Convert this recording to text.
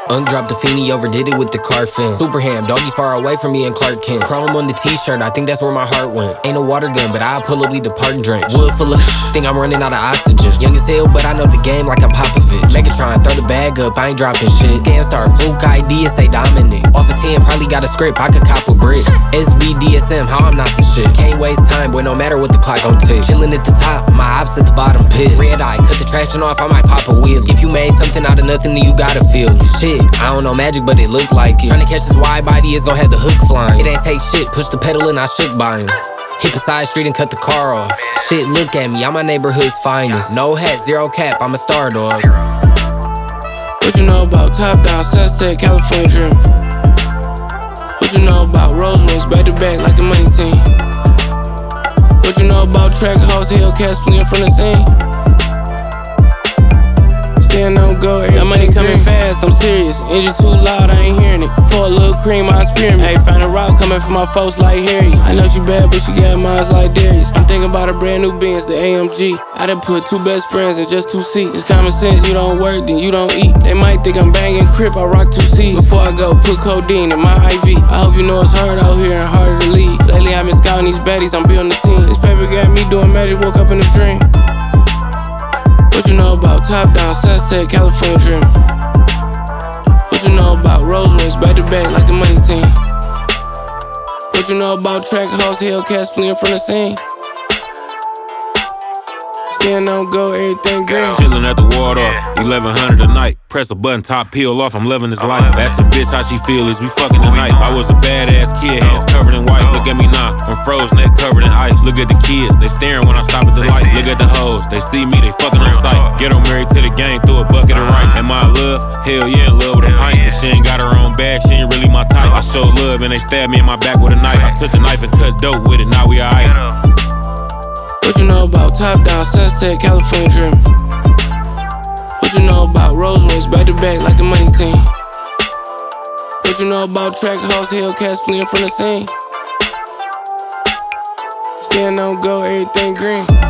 Undropped the Feeny, overdid it with the car fin. Super ham, doggy far away from me and Clark Kent. Chrome on the t-shirt, I think that's where my heart went. Ain't a water gun, but I'll pull up, leave the park drench. Wood full of think I'm running out of oxygen. Young as hell, but I know the game like I'm Popovich. Megatron, throw the bag up, I ain't dropping shit. Scan star, fluke ID, it say dominant. Off a 10, probably got a script, I could cop a brick. SB DSM, how I'm not the shit. Can't waste time, boy, no matter what the clock gon' tick. Chillin' at the top, my ops at the bottom pit. Red eye, cut the traction off, I might pop a wheel. If you made something out of nothing, then you gotta feel it. Shit, I don't know magic, but it look like it. Tryna catch this wide body is gon' have the hook flying. It ain't take shit, push the pedal and I shook by him. Hit the side street and cut the car off. Shit, look at me, I'm my neighborhood's finest. No hat, zero cap, I'm a star dog. What you know about top down, sunset, California dream? What you know about Rose wings, back to back like the money team? What you know about track hoes, Hellcats fleeing from the scene? Stand on go, that money coming fast, I'm serious. Engine too loud, I ain't hearing it. For a little cream, I spearmint. Ayy, find a route coming from my folks like Harry. I know she bad, but she got minds like Darius. I'm thinking about a brand new Benz, the AMG. I done put 2 best friends in just 2 seats. It's common sense, you don't work, then you don't eat. They might think I'm banging crip, I rock 2 C's. Before I go, put codeine in my IV. I hope you know it's hard out here and harder to lead. Lately I've been scouting these baddies, I'm building a team. This paper got me doing magic, woke up in a dream. What you know about top down, sunset, California dream? What you know about Rose wings, back to back like the money team? What you know about track hoes, Hellcats fleeing from the scene? Stand on go, everything green. Chillin' at the Waldorf, 1100 a night. Press a button, top peel off, I'm living this life. That's a bitch, how she feel is we fucking tonight. I was a badass kid, hands covered in white. Look at me now, I'm frozen, neck covered in ice. Look at the kids, they staring when I stop at the light. Look at the hoes, they see me, they fucking on sight. Get her married to the gang, through a bucket of rice. Am I in love? Hell yeah, in love with a pint. But she ain't got her own bag, she ain't really my type. I showed love and they stabbed me in my back with a knife. I took the knife and cut dope with it, now we alright. What you know about top down, sunset, California dream? What you know about Rose wings, back to back like the money team? What you know about track hoes, Hellcats fleeing from the scene? Stand on go, everything green.